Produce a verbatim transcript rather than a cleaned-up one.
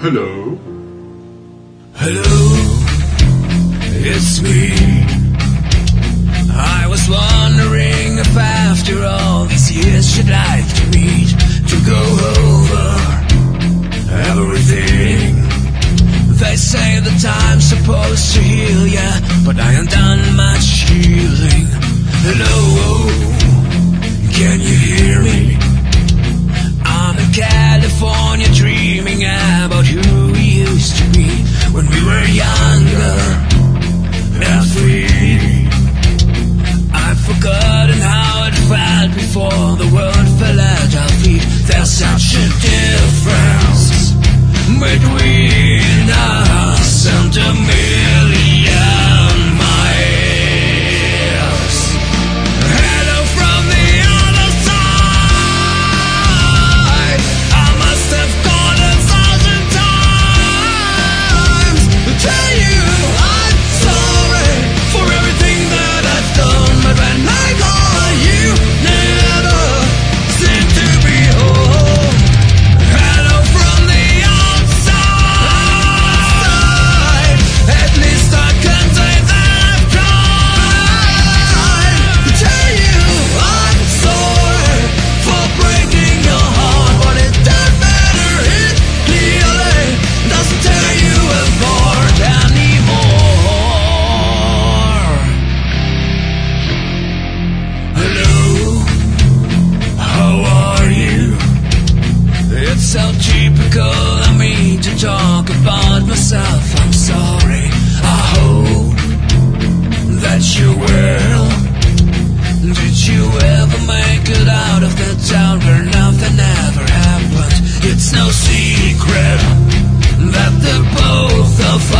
Hello? Hello, it's me. I was wondering if after all these years you'd like to meet, to go over everything. They say the time's supposed to heal ya, but I ain't done much healing. Hello, can you hear me? I'm in California dreaming about who we used to be when we were younger and free. I've forgotten how it felt before the world fell at our feet. There's such a difference between us and a million miles. Hello from the other side. I must have called a thousand times to tell you I'm sorry for everything that I've done, but when I call you, never seem to be home. Hello from the outside. At least I can say that I've tried to tell you I'm sorry for breaking your heart, but it doesn't matter. It clearly doesn't tear you apart anymore. Hello, how are you? It's so typical of me to talk about myself. I'm sorry. I hope that you will. Did you ever make it out of the town where nothing ever happened? It's no secret that the both of